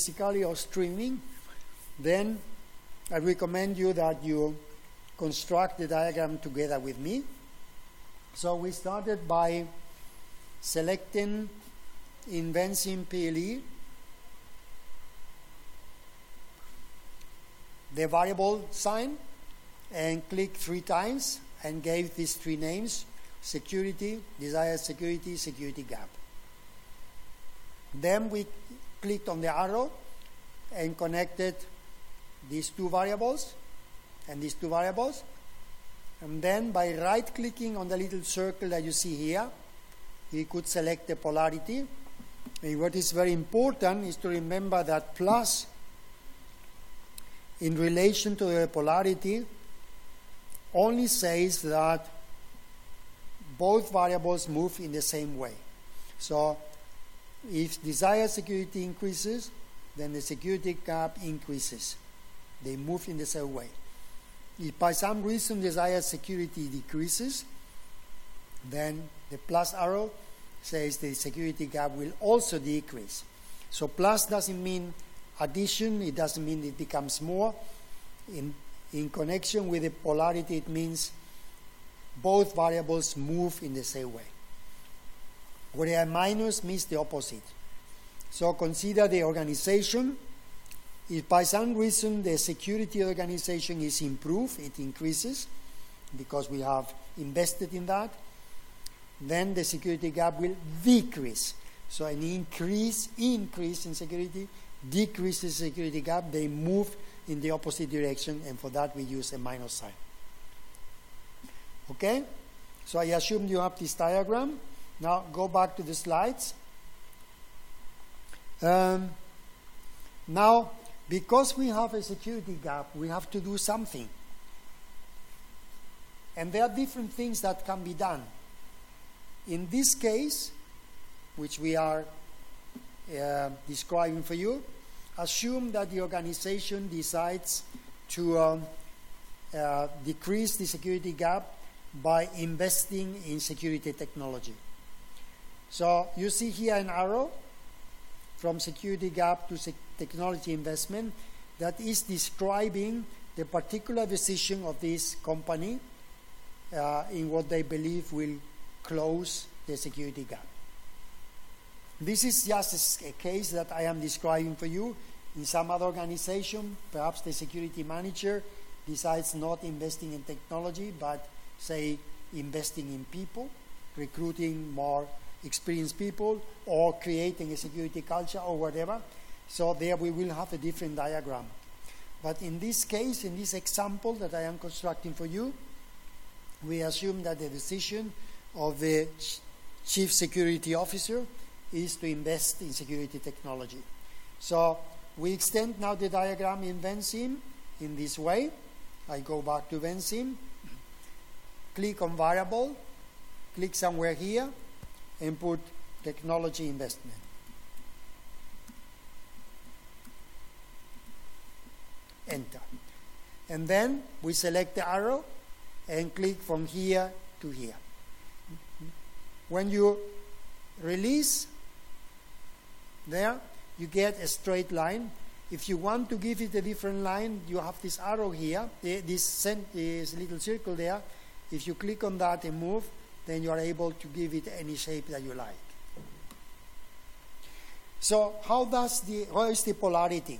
basically of streaming, then I recommend you that you construct the diagram together with me. So we started by selecting in Vensim PLE the variable sign and click 3 times and gave these 3 names: security, desired security, security gap. Then we clicked on the arrow and connected these 2 variables and these 2 variables. And then by right-clicking on the little circle that you see here, we could select the polarity. And what is very important is to remember that plus in relation to the polarity only says that both variables move in the same way. So if desired security increases, then the security gap increases. They move in the same way. If by some reason desired security decreases, then the plus arrow says the security gap will also decrease. So plus doesn't mean addition, it doesn't mean it becomes more. In connection with the polarity, it means both variables move in the same way. Where a minus means the opposite. So consider the organization. If by some reason the security of the organization is improved, it increases because we have invested in that, then the security gap will decrease. So an increase in security decreases the security gap. They move in the opposite direction, and for that we use a minus sign. Okay? So I assume you have this diagram. Now go back to the slides. Now, because we have a security gap, we have to do something. And there are different things that can be done. In this case, which we are describing for you, assume that the organization decides to decrease the security gap by investing in security technology. So you see here an arrow from security gap to technology investment that is describing the particular decision of this company in what they believe will close the security gap. This is just a case that I am describing for you. In some other organization, perhaps the security manager decides not investing in technology, but say investing in people, recruiting more experienced people, or creating a security culture or whatever. So there we will have a different diagram. But in this case, in this example that I am constructing for you, we assume that the decision of the chief security officer is to invest in security technology. So we extend now the diagram in Vensim in this way. I go back to Vensim, click on variable, click somewhere here, and put technology investment. Enter. And then we select the arrow and click from here to here. When you release there, you get a straight line. If you want to give it a different line, you have this arrow here, this little circle there. If you click on that and move, then you are able to give it any shape that you like. So what is the polarity?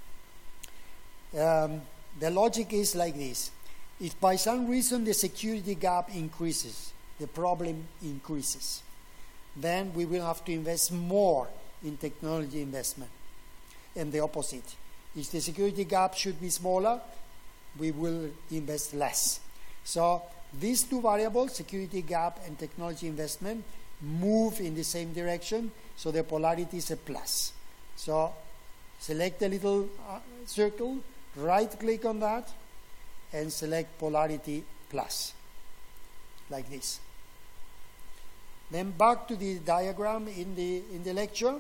The logic is like this. If by some reason the security gap increases, the problem increases, then we will have to invest more in technology investment. And the opposite. If the security gap should be smaller, we will invest less. So these 2 variables, security gap and technology investment, move in the same direction, so the polarity is a plus. So select the little circle, right-click on that, and select polarity plus, like this. Then back to the diagram in the lecture.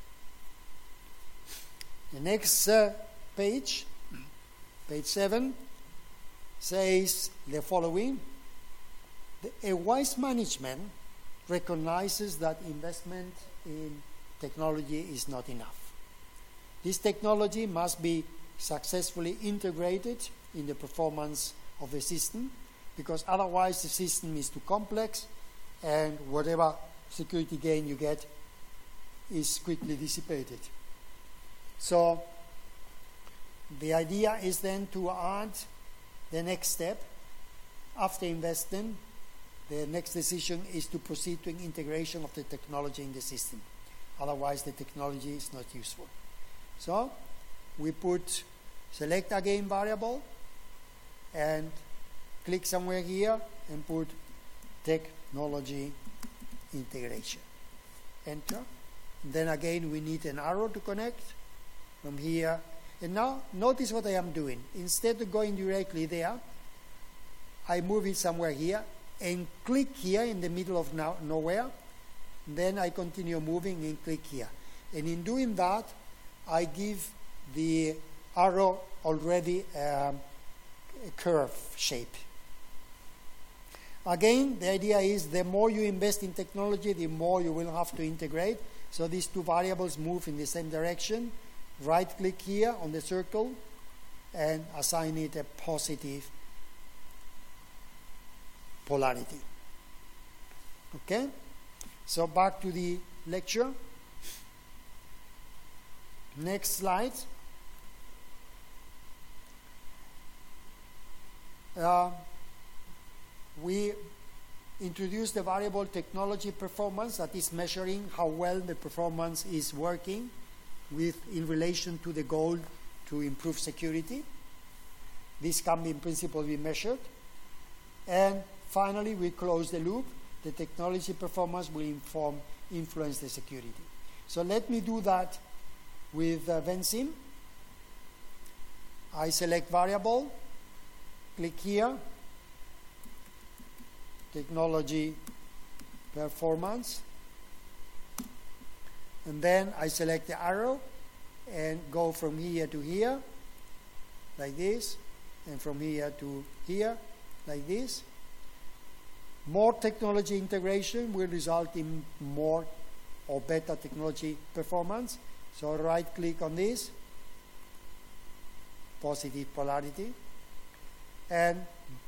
The next page, page 7, says the following. A wise management recognizes that investment in technology is not enough. This technology must be successfully integrated in the performance of the system, because otherwise the system is too complex and whatever security gain you get is quickly dissipated. So the idea is then to add the next step. After investing, the next decision is to proceed to an integration of the technology in the system. Otherwise, the technology is not useful. So we select a gain variable and click somewhere here and put technology integration. Enter. Then again, we need an arrow to connect from here. And now, notice what I am doing. Instead of going directly there, I move it somewhere here and click here in the middle of nowhere. Then I continue moving and click here. And in doing that, I give the arrow already a curve shape. Again, the idea is the more you invest in technology, the more you will have to integrate. So these two variables move in the same direction. Right-click here on the circle and assign it a positive polarity. Okay? So back to the lecture. Next slide. We introduced the variable technology performance, that is measuring how well the performance is working in relation to the goal to improve security. This can in principle be measured. And finally, we close the loop. The technology performance will influence the security. So let me do that with Vensim. I select variable, click here, technology performance, and then I select the arrow and go from here to here, like this, and from here to here, like this. More technology integration will result in more or better technology performance. So right-click on this, positive polarity, and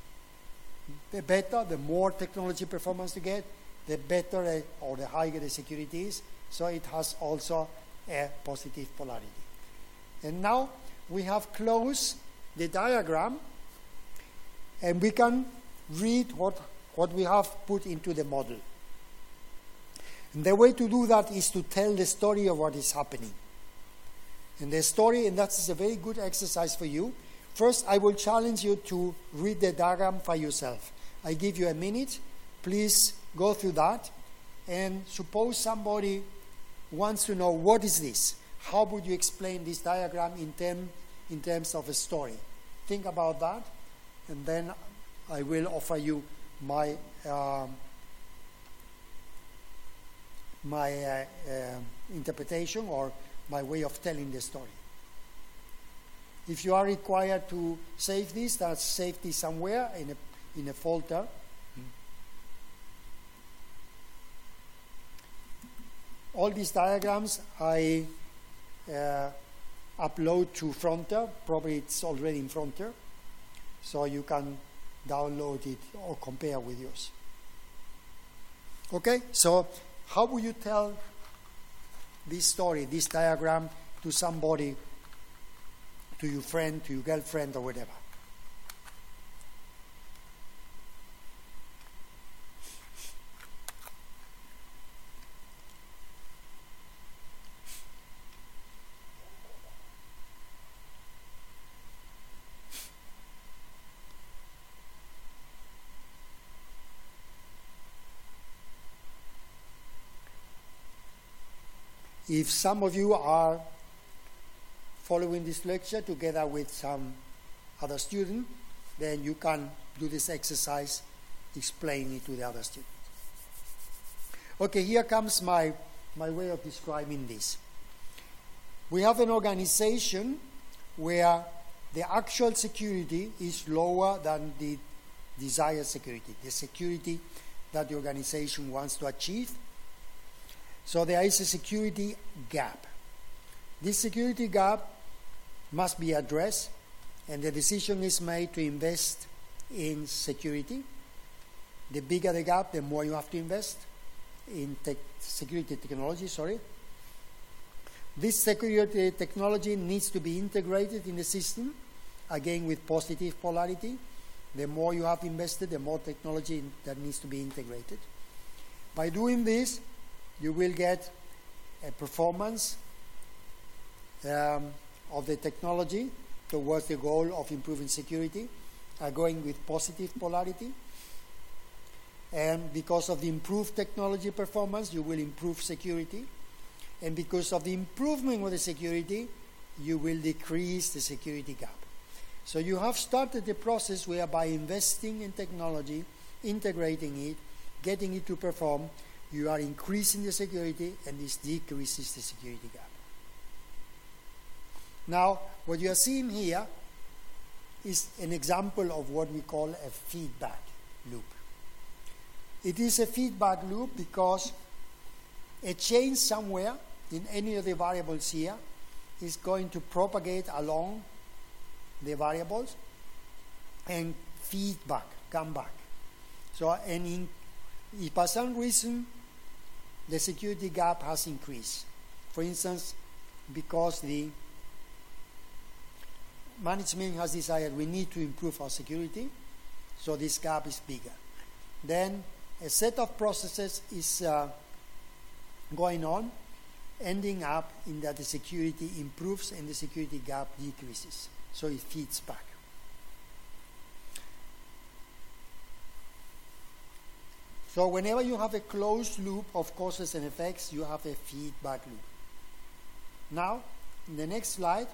the more technology performance you get, the better or the higher the security is. So it has also a positive polarity. And now we have closed the diagram, and we can read what we have put into the model. And the way to do that is to tell the story of what is happening. And the story, and that is a very good exercise for you. First, I will challenge you to read the diagram by yourself. I give you a minute. Please go through that. And suppose somebody wants to know, what is this? How would you explain this diagram in terms of a story? Think about that, and then I will offer you my interpretation or my way of telling the story. If you are required to save this, that's save this somewhere in a folder. All these diagrams I upload to Fronter. Probably it's already in Fronter, so you can download it or compare with yours. Okay, so how would you tell this story, this diagram, to somebody, to your friend, to your girlfriend, or whatever? If some of you are following this lecture together with some other student, then you can do this exercise, explaining it to the other student. Okay, here comes my way of describing this. We have an organization where the actual security is lower than the desired security, the security that the organization wants to achieve. So there is a security gap. This security gap must be addressed, and the decision is made to invest in security. The bigger the gap, the more you have to invest in security technology. This security technology needs to be integrated in the system, again with positive polarity. The more you have invested, the more technology that needs to be integrated. By doing this, you will get a performance of the technology towards the goal of improving security, going with positive polarity. And because of the improved technology performance, you will improve security. And because of the improvement of the security, you will decrease the security gap. So you have started the process whereby investing in technology, integrating it, getting it to perform, you are increasing the security, and this decreases the security gap. Now, what you are seeing here is an example of what we call a feedback loop. It is a feedback loop because a change somewhere in any of the variables here is going to propagate along the variables and feedback, come back. So, if for some reason the security gap has increased, for instance, because the management has decided we need to improve our security, so this gap is bigger, then a set of processes is going on, ending up in that the security improves and the security gap decreases. So it feeds back. So whenever you have a closed loop of causes and effects, you have a feedback loop. Now, in the next slide,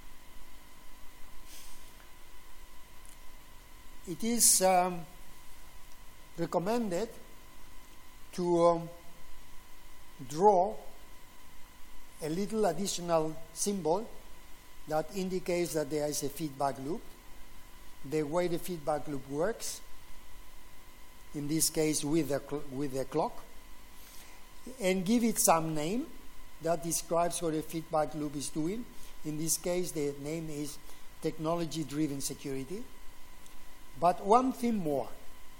it is recommended to draw a little additional symbol that indicates that there is a feedback loop. The way the feedback loop works, in this case with the clock, and give it some name that describes what the feedback loop is doing. In this case, the name is technology-driven security. But one thing more.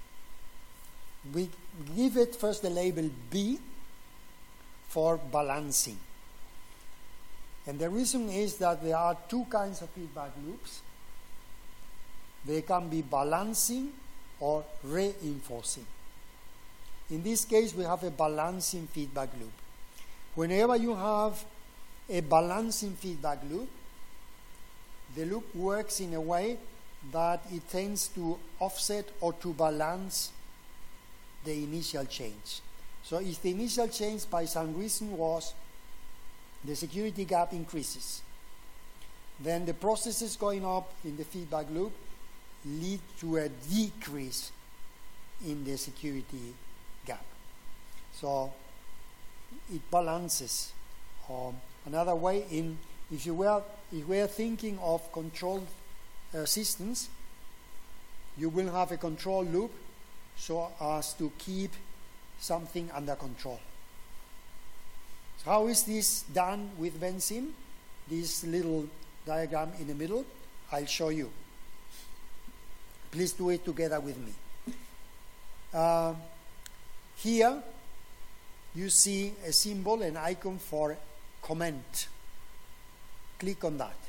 We give it first the label B for balancing. And the reason is that there are two kinds of feedback loops. They can be balancing or reinforcing. In this case, we have a balancing feedback loop. Whenever you have a balancing feedback loop, the loop works in a way that it tends to offset or to balance the initial change. So if the initial change by some reason was the security gap increases, then the processes going up in the feedback loop lead to a decrease in the security gap. So it balances. Another way, if we are thinking of control systems, you will have a control loop so as to keep something under control. So how is this done with Vensim? This little diagram in the middle, I'll show you. Please do it together with me. Here you see a symbol, an icon for comment. Click on that.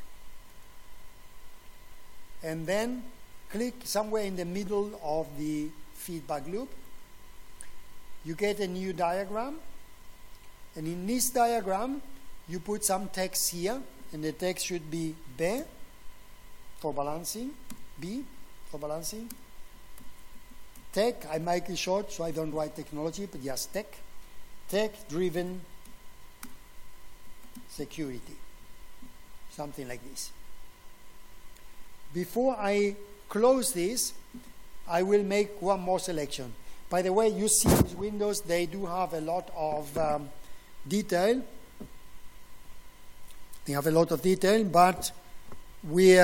And then click somewhere in the middle of the feedback loop. You get a new diagram. And in this diagram, you put some text here. And the text should be B for balancing. B for balancing. Tech, I make it short so I don't write technology, but just tech. Tech-driven security. Something like this. Before I close this, I will make one more selection. By the way, you see these windows, they do have a lot of detail. They have a lot of detail, but we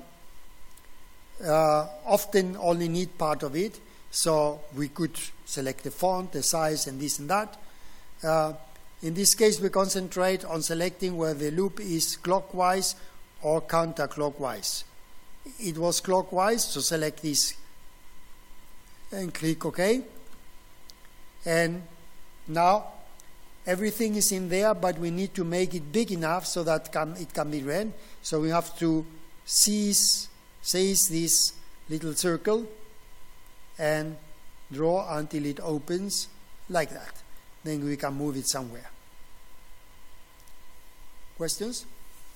often only need part of it. So we could select the font, the size, and this and that. In this case, we concentrate on selecting whether the loop is clockwise or counterclockwise. It was clockwise, so select this and click OK. And now everything is in there, but we need to make it big enough so that it can be read. So we have to seize this little circle and draw until it opens like that. Then we can move it somewhere. Questions?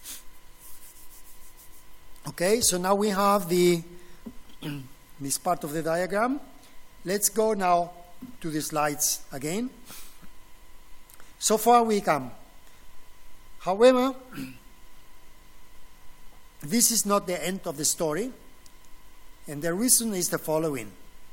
Okay, so now we have this part of the diagram. Let's go now to the slides again. So far we come. However, this is not the end of the story, and the reason is the following.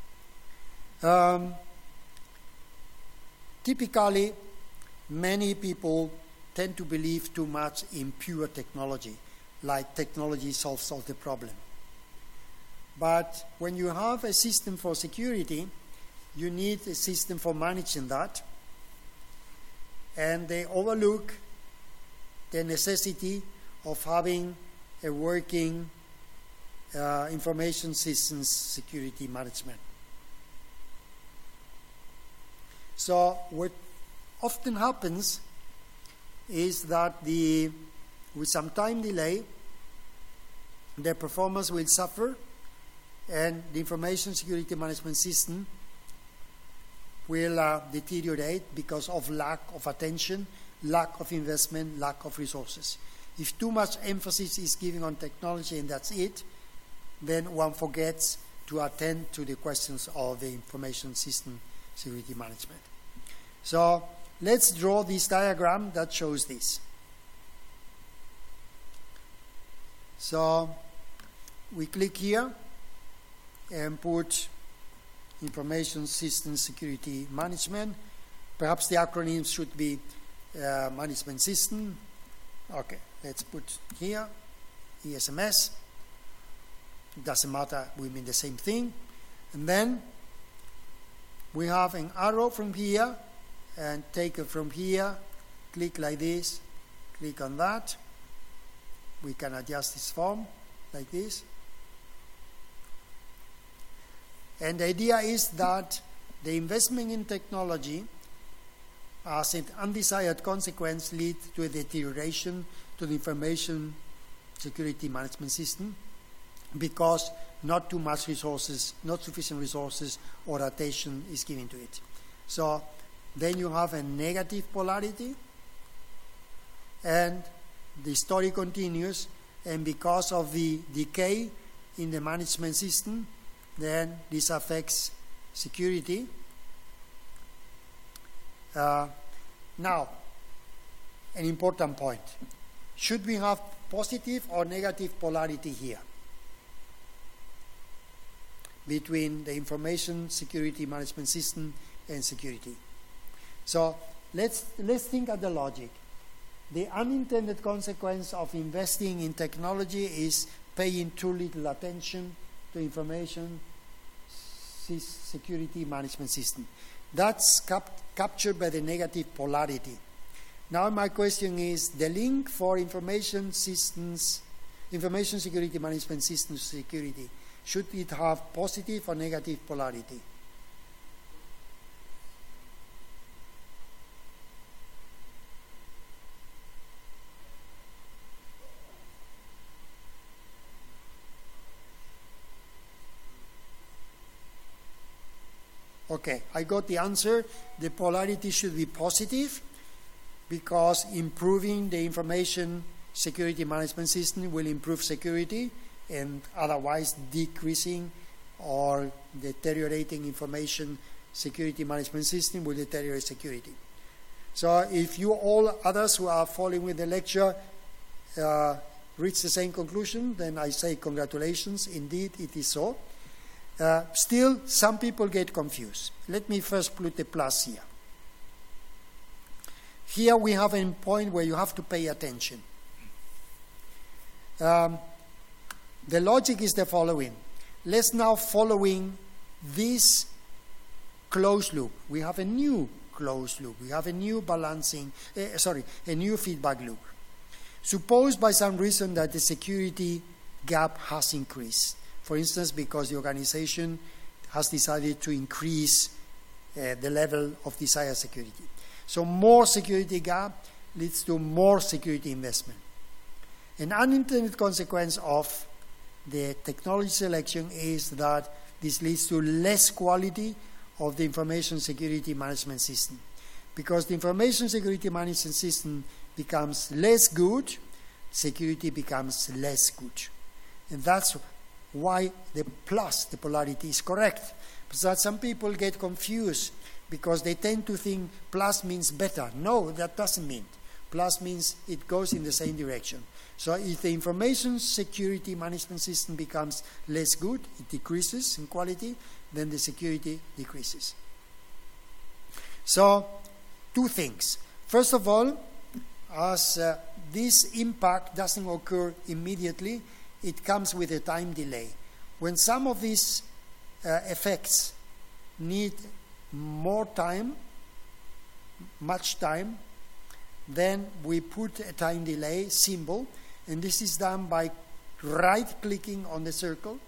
Typically, many people tend to believe too much in pure technology, like technology solves all the problem. But when you have a system for security, you need a system for managing that, and they overlook the necessity of having a working information systems security management. So what often happens is that with some time delay, the performance will suffer, and the information security management system will deteriorate because of lack of attention, lack of investment, lack of resources. If too much emphasis is given on technology and that's it, then one forgets to attend to the questions of the information system security management. So let's draw this diagram that shows this. So we click here and put information system security management. Perhaps the acronym should be management system. Okay, let's put here ESMS. It doesn't matter, we mean the same thing. And then we have an arrow from here, and take it from here, click like this, click on that. We can adjust this form like this. And the idea is that the investment in technology as an undesired consequence lead to a deterioration to the information security management system because not too much resources, not sufficient resources or attention is given to it. So then you have a negative polarity, and the story continues, and because of the decay in the management system, then this affects security. Now, an important point. Should we have positive or negative polarity here between the information security management system and security? So let's think at the logic. The unintended consequence of investing in technology is paying too little attention to information security management system. That's captured by the negative polarity. Now my question is, the link for information security management systems security, should it have positive or negative polarity? Okay, I got the answer. The polarity should be positive because improving the information security management system will improve security, and otherwise decreasing or deteriorating information security management system will deteriorate security. So if you all others who are following with the lecture reach the same conclusion, then I say congratulations, indeed it is so. Still, some people get confused. Let me first put the plus here. Here we have a point where you have to pay attention. The logic is the following. Let's now following this closed loop. We have a new closed loop. We have a new a new feedback loop. Suppose by some reason that the security gap has increased. For instance, because the organization has decided to increase the level of desired security. So more security gap leads to more security investment. An unintended consequence of the technology selection is that this leads to less quality of the information security management system. Because the information security management system becomes less good, security becomes less good. And that's why the polarity is correct. But some people get confused because they tend to think plus means better. No, that doesn't mean. Plus means it goes in the same direction. So if the information security management system becomes less good, it decreases in quality, then the security decreases. So, two things. First of all, as this impact doesn't occur immediately, it comes with a time delay. When some of these effects need more time, much time, then we put a time delay symbol, and this is done by right-clicking on the circle,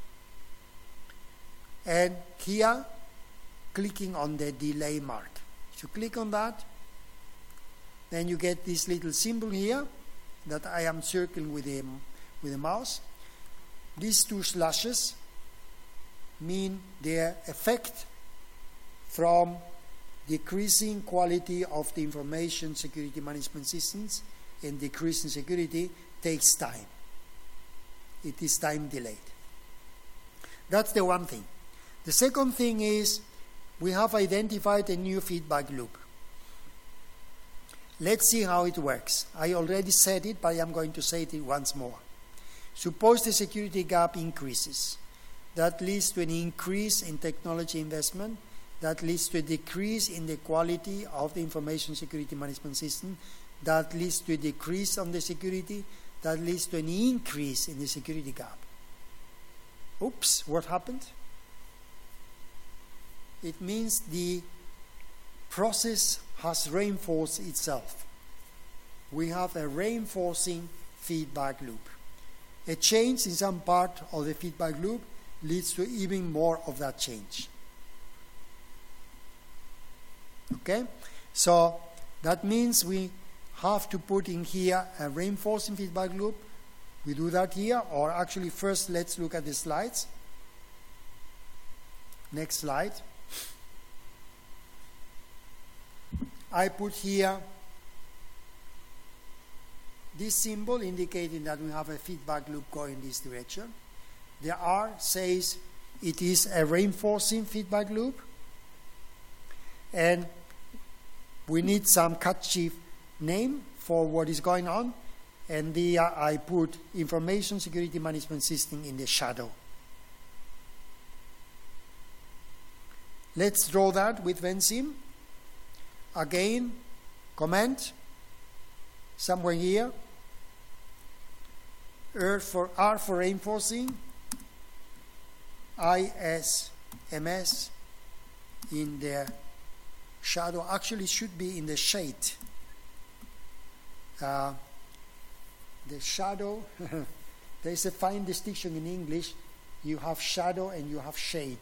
and here, clicking on the delay mark. If you click on that, then you get this little symbol here that I am circling with a mouse. These two slashes mean their effect from decreasing quality of the information security management systems and decreasing security takes time. It is time delayed. That's the one thing. The second thing is we have identified a new feedback loop. Let's see how it works. I already said it, but I am going to say it once more. Suppose the security gap increases. That leads to an increase in technology investment. That leads to a decrease in the quality of the information security management system. That leads to a decrease on the security. That leads to an increase in the security gap. Oops, what happened? It means the process has reinforced itself. We have a reinforcing feedback loop. A change in some part of the feedback loop leads to even more of that change. Okay? So that means we have to put in here a reinforcing feedback loop. We do that here, or actually first let's look at the slides. Next slide. I put here this symbol indicating that we have a feedback loop going in this direction. The R says it is a reinforcing feedback loop. And we need some catchy name for what is going on. And I put information security management system in the shadow. Let's draw that with Vensim. Again, comment somewhere here. R for reinforcing. ISMS in the shadow. Actually, should be in the shade. The shadow, there is a fine distinction in English. You have shadow and you have shade.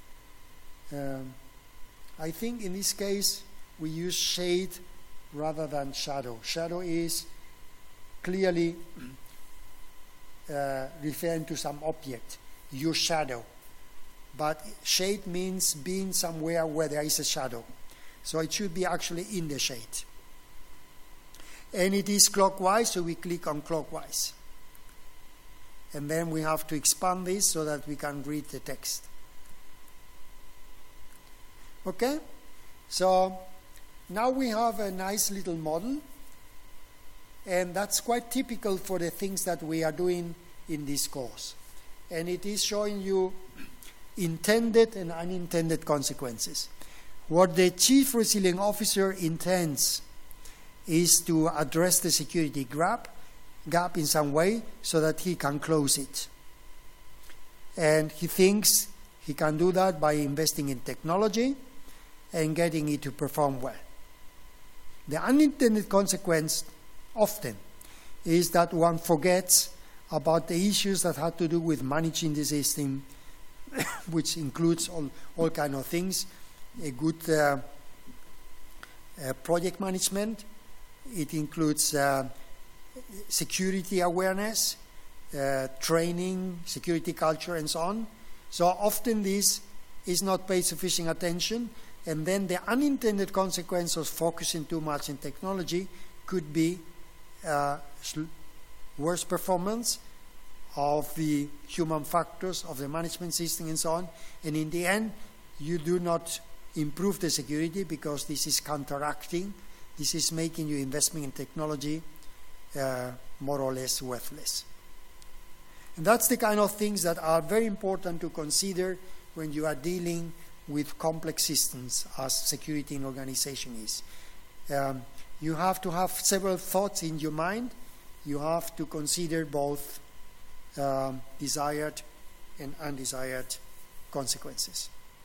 I think in this case we use shade rather than shadow. Shadow is clearly referring to some object, your shadow. But shade means being somewhere where there is a shadow. So it should be actually in the shade. And it is clockwise, so we click on clockwise. And then we have to expand this so that we can read the text. Okay? So now we have a nice little model. And that's quite typical for the things that we are doing in this course. And it is showing you intended and unintended consequences. What the Chief Resilient Officer intends is to address the security gap in some way so that he can close it. And he thinks he can do that by investing in technology and getting it to perform well. The unintended consequence often is that one forgets about the issues that have to do with managing the system, which includes all kind of things. A good project management. It includes security awareness, training, security culture, and so on. So often this is not paid sufficient attention, and then the unintended consequence of focusing too much in technology could be worse performance of the human factors, of the management system, and so on. And in the end, you do not improve the security because this is counteracting. This is making your investment in technology more or less worthless. And that's the kind of things that are very important to consider when you are dealing with complex systems, as security in organization is. You have to have several thoughts in your mind. You have to consider both desired and undesired consequences.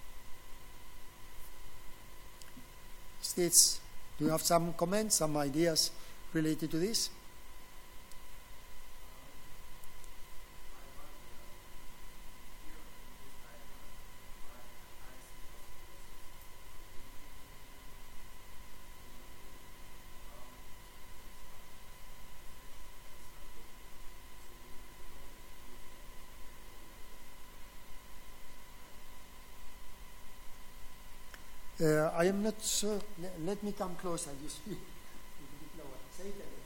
Do you have some comments, some ideas related to this? I am not sure. Let me come closer. You speak a bit lower. Say it again.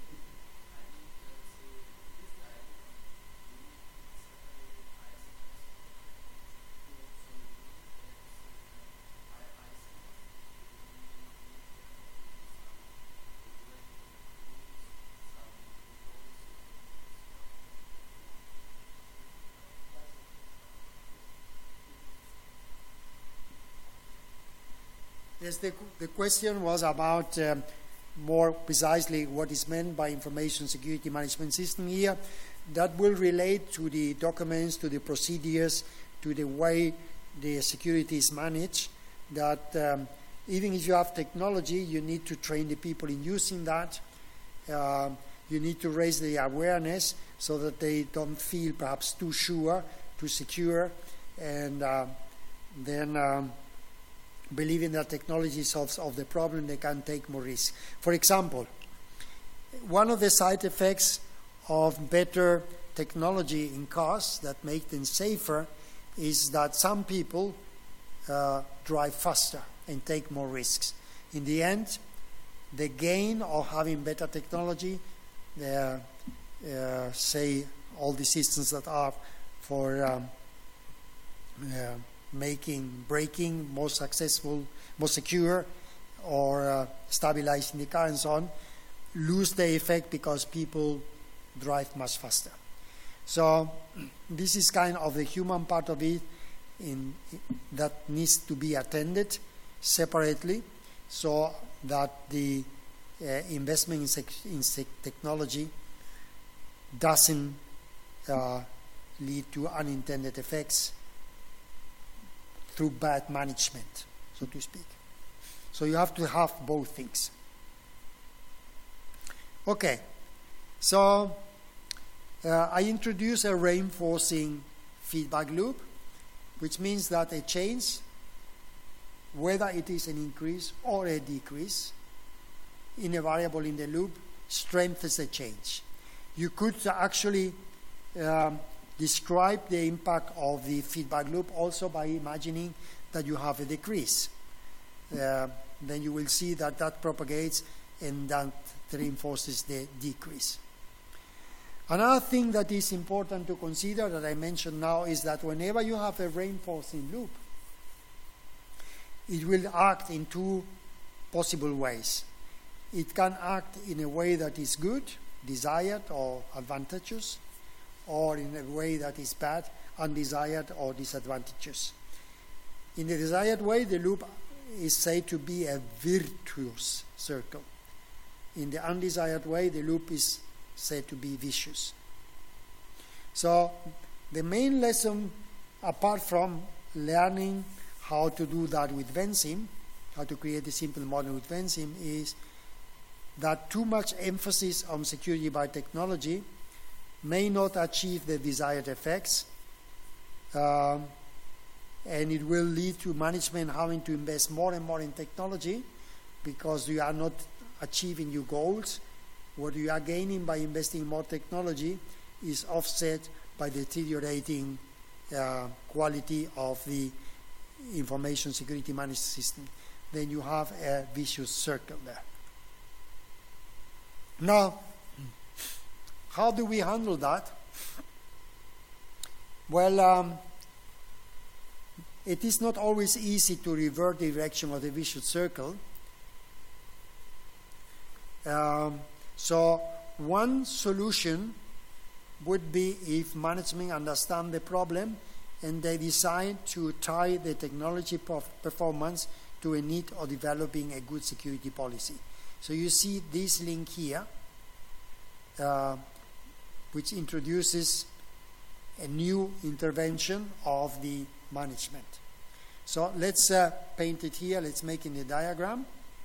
Yes, the question was about more precisely what is meant by information security management system here. That will relate to the documents, to the procedures, to the way the security is managed. That even if you have technology, you need to train the people in using that. You need to raise the awareness so that they don't feel perhaps too sure, too secure, and then believing that technology solves all the problem, they can take more risk. For example, one of the side effects of better technology in cars that make them safer is that some people drive faster and take more risks. In the end, the gain of having better technology, say all the systems that are for making braking more successful, more secure, or stabilizing the car and so on, lose the effect because people drive much faster. So this is kind of the human part of it that needs to be attended separately, so that the investment in technology doesn't lead to unintended effects through bad management, so to speak. So you have to have both things. Okay, so I introduce a reinforcing feedback loop, which means that a change, whether it is an increase or a decrease in a variable in the loop, strengthens the change. You could actually describe the impact of the feedback loop also by imagining that you have a decrease. Then you will see that that propagates and that reinforces the decrease. Another thing that is important to consider that I mentioned now is that whenever you have a reinforcing loop, it will act in two possible ways. It can act in a way that is good, desired or advantageous, or in a way that is bad, undesired or disadvantageous. In the desired way, the loop is said to be a virtuous circle. In the undesired way, the loop is said to be vicious. So the main lesson, apart from learning how to do that with Vensim, how to create a simple model with Vensim, is that too much emphasis on security by technology may not achieve the desired effects, and it will lead to management having to invest more and more in technology because you are not achieving your goals. What you are gaining by investing in more technology is offset by the deteriorating quality of the information security management system. Then you have a vicious circle there. Now, how do we handle that? Well, it is not always easy to revert the direction of the vicious circle. So one solution would be if management understand the problem and they decide to tie the technology performance to a need of developing a good security policy. So you see this link here, which introduces a new intervention of the management. So let's paint it here. Let's make it a diagram.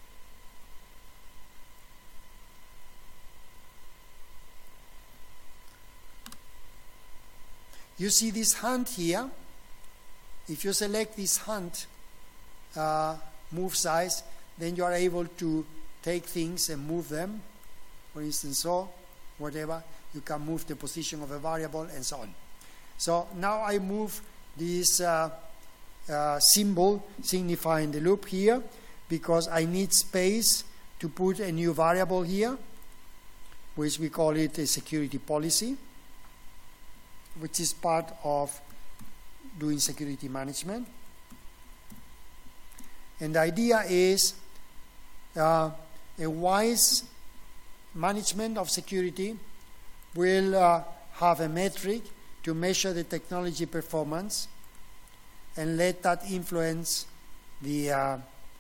You see this hunt here. If you select this hunt move size, then you are able to take things and move them. For instance, so whatever, you can move the position of a variable and so on. So now I move this symbol signifying the loop here because I need space to put a new variable here, which we call it a security policy, which is part of doing security management. And the idea is a wise management of security will have a metric to measure the technology performance and let that influence the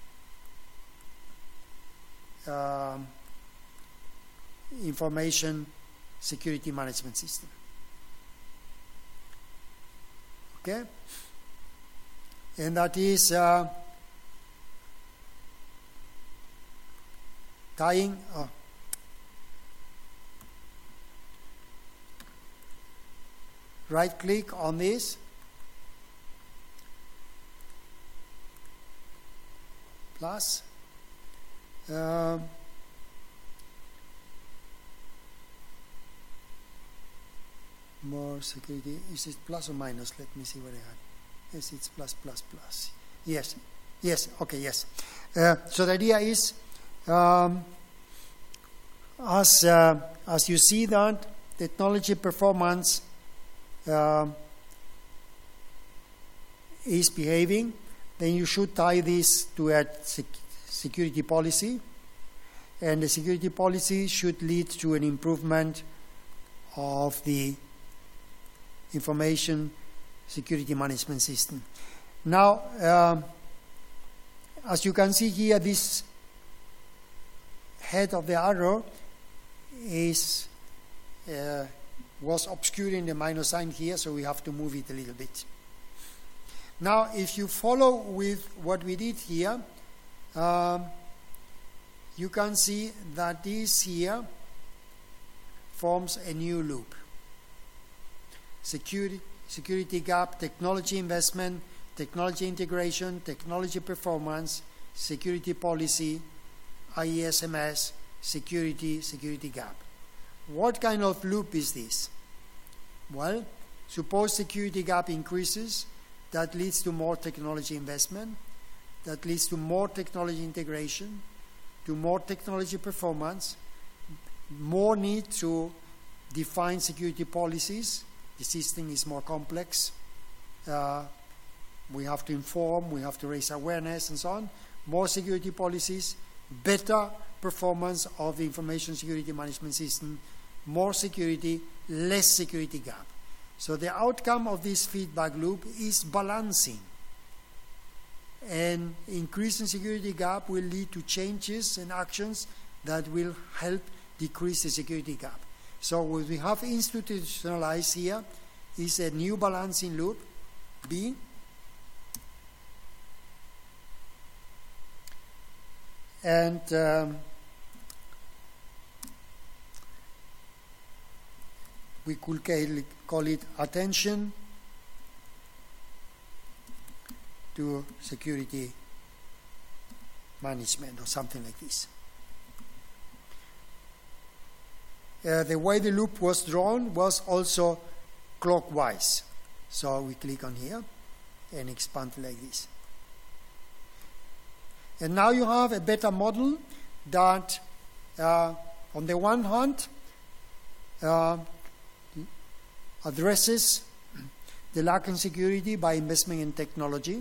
information security management system. Okay? And that is tying right click on this, plus more security. Is it plus or minus? Let me see what I had. Yes, it's plus, plus, plus. Yes, yes, okay, yes. So the idea is, as you see that technology performance is behaving, then you should tie this to a security policy, and the security policy should lead to an improvement of the information security management system. Now, as you can see here, this head of the arrow is was obscuring the minus sign here, so we have to move it a little bit. Now, if you follow with what we did here, you can see that this here forms a new loop. Security gap, technology investment, technology integration, technology performance, security policy, IESMS, security gap. What kind of loop is this? Well, suppose security gap increases, that leads to more technology investment, that leads to more technology integration, to more technology performance, more need to define security policies. The system is more complex. We have to inform, we have to raise awareness and so on. More security policies, better performance of the information security management system, more security, less security gap. So the outcome of this feedback loop is balancing. And increasing security gap will lead to changes and actions that will help decrease the security gap. So what we have institutionalized here is a new balancing loop, B, And we could call it attention to security management or something like this. The way the loop was drawn was also clockwise. So we click on here and expand like this. And now you have a better model that, on the one hand, addresses the lack in security by investment in technology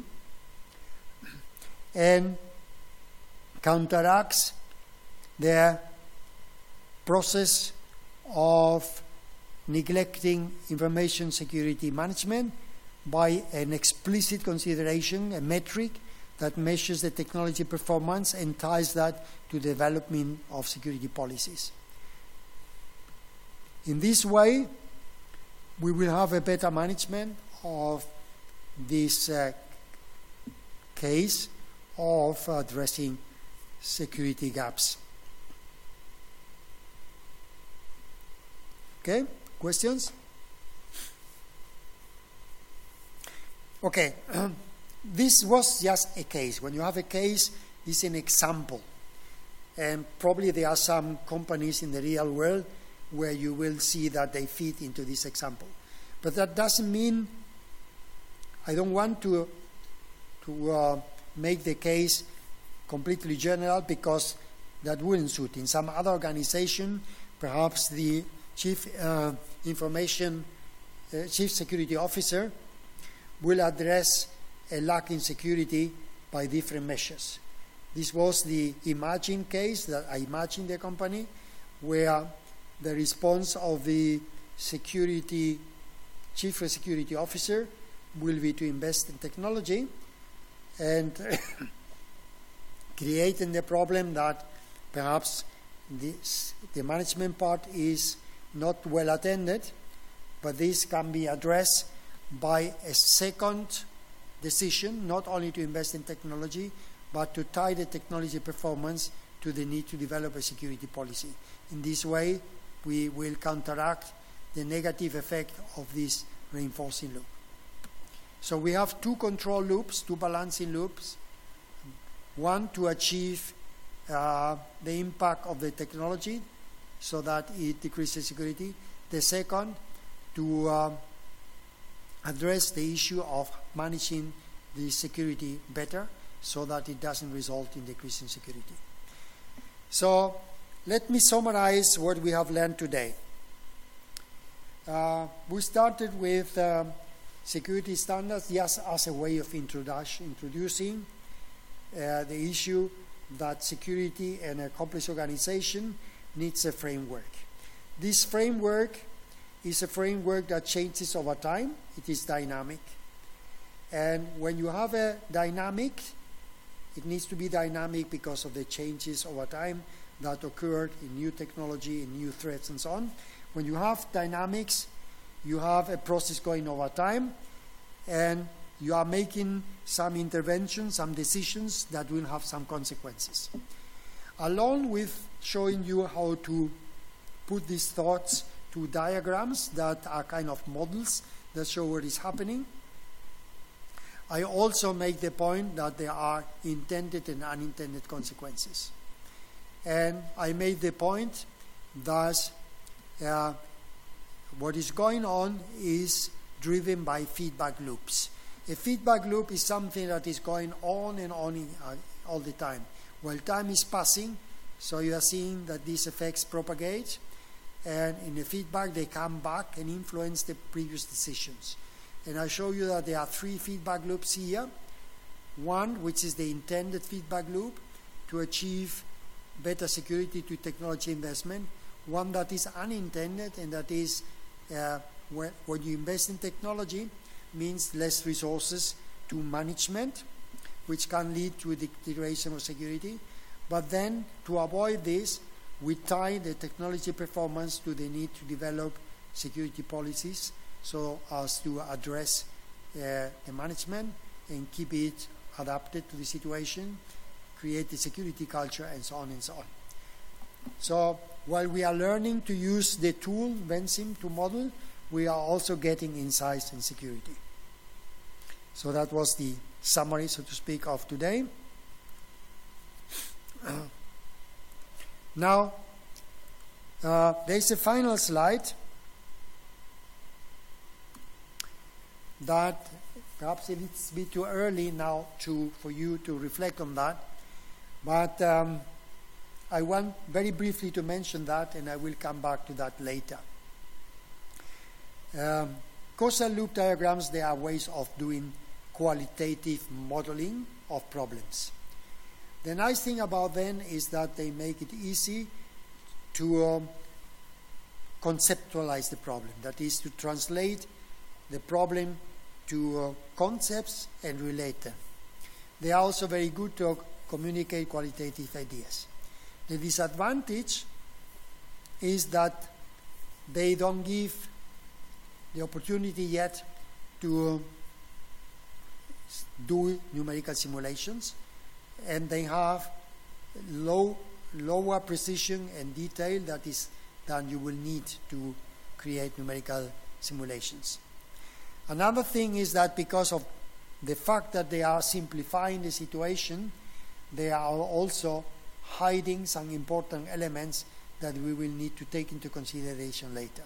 and counteracts the process of neglecting information security management by an explicit consideration, a metric that measures the technology performance and ties that to the development of security policies. In this way, we will have a better management of this case of addressing security gaps. Okay, questions? Okay, this was just a case. When you have a case, it's an example. And probably there are some companies in the real world where you will see that they fit into this example. But that doesn't mean I don't want to make the case completely general, because that wouldn't suit. In some other organization, perhaps the chief security officer will address a lack in security by different measures. This was the Imagine case that I imagined the company, where the response of the chief security officer will be to invest in technology and creating the problem that perhaps the management part is not well attended, but this can be addressed by a second decision, not only to invest in technology, but to tie the technology performance to the need to develop a security policy. In this way, we will counteract the negative effect of this reinforcing loop. So we have two control loops, two balancing loops. One to achieve the impact of the technology so that it decreases security. The second, to address the issue of managing the security better so that it doesn't result in decreasing security. So let me summarize what we have learned today. We started with security standards just as a way of introducing the issue that security and a complex organization needs a framework. This framework is a framework that changes over time. It is dynamic. And when you have a dynamic, it needs to be dynamic because of the changes over time that occurred in new technology, in new threats and so on. When you have dynamics, you have a process going over time, and you are making some interventions, some decisions that will have some consequences. Along with showing you how to put these thoughts to diagrams that are kind of models that show what is happening, I also make the point that there are intended and unintended consequences. And I made the point that what is going on is driven by feedback loops. A feedback loop is something that is going on and on all the time. While time is passing, so you are seeing that these effects propagate, and in the feedback they come back and influence the previous decisions. And I show you that there are three feedback loops here. One, which is the intended feedback loop to achieve better security to technology investment. One that is unintended, and that is when you invest in technology, means less resources to management, which can lead to a deterioration of security. But then, to avoid this, we tie the technology performance to the need to develop security policies so as to address the management and keep it adapted to the situation, create the security culture, and so on and so on. So while we are learning to use the tool Vensim to model, we are also getting insights in security. So that was the summary, so to speak, of today. Now, there's a final slide that perhaps it's a bit too early now for you to reflect on that. But I want very briefly to mention that, and I will come back to that later. Causal loop diagrams, they are ways of doing qualitative modeling of problems. The nice thing about them is that they make it easy to conceptualize the problem. That is, to translate the problem to concepts and relate them. They are also very good to communicate qualitative ideas. The disadvantage is that they don't give the opportunity yet to do numerical simulations, and they have lower precision and detail than you will need to create numerical simulations. Another thing is that because of the fact that they are simplifying the situation, they are also hiding some important elements that we will need to take into consideration later.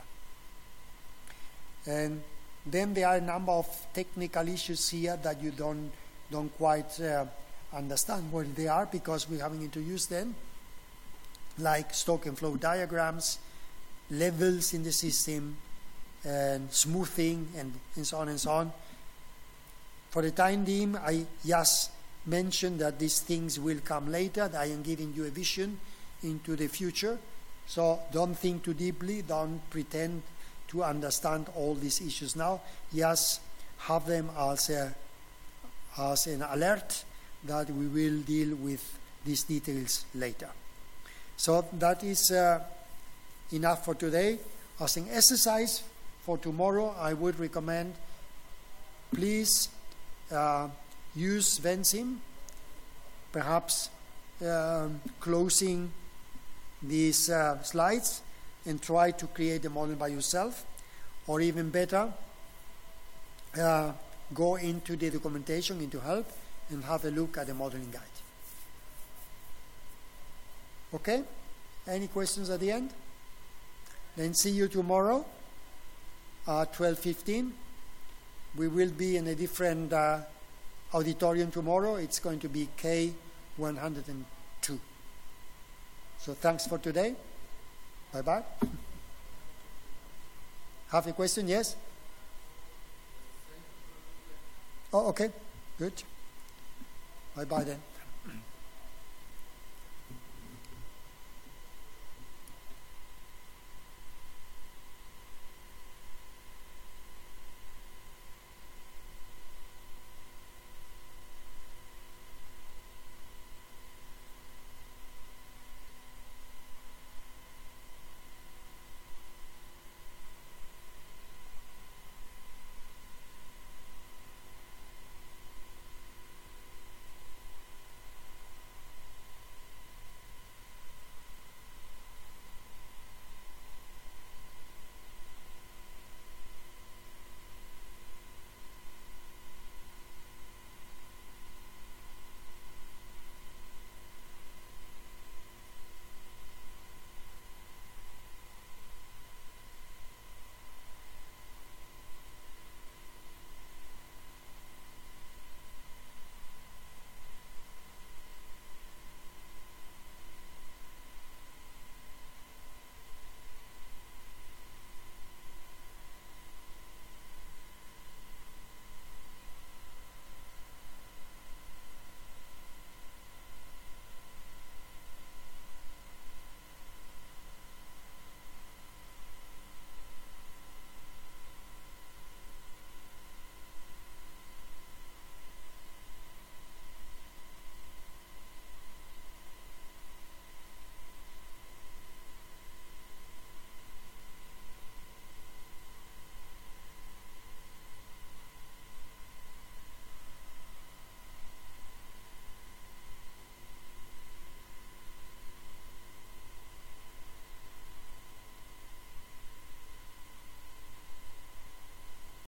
And then there are a number of technical issues here that you don't quite understand what they are, because we haven't introduced them, like stock and flow diagrams, levels in the system, and smoothing, and so on and so on. For the time being, I just mentioned that these things will come later. I am giving you a vision into the future. So don't think too deeply, don't pretend to understand all these issues now. Just have them as an alert that we will deal with these details later. So that is enough for today. As an exercise for tomorrow, I would recommend, please use Vensim, perhaps closing these slides and try to create a model by yourself, or even better, go into the documentation, into help, and have a look at the modeling guide. Okay? Any questions at the end? Then see you tomorrow at 12:15. We will be in a different auditorium tomorrow. It's going to be K102. So thanks for today. Bye-bye. Have a question? Yes? Oh, okay. Good. Bye-bye then.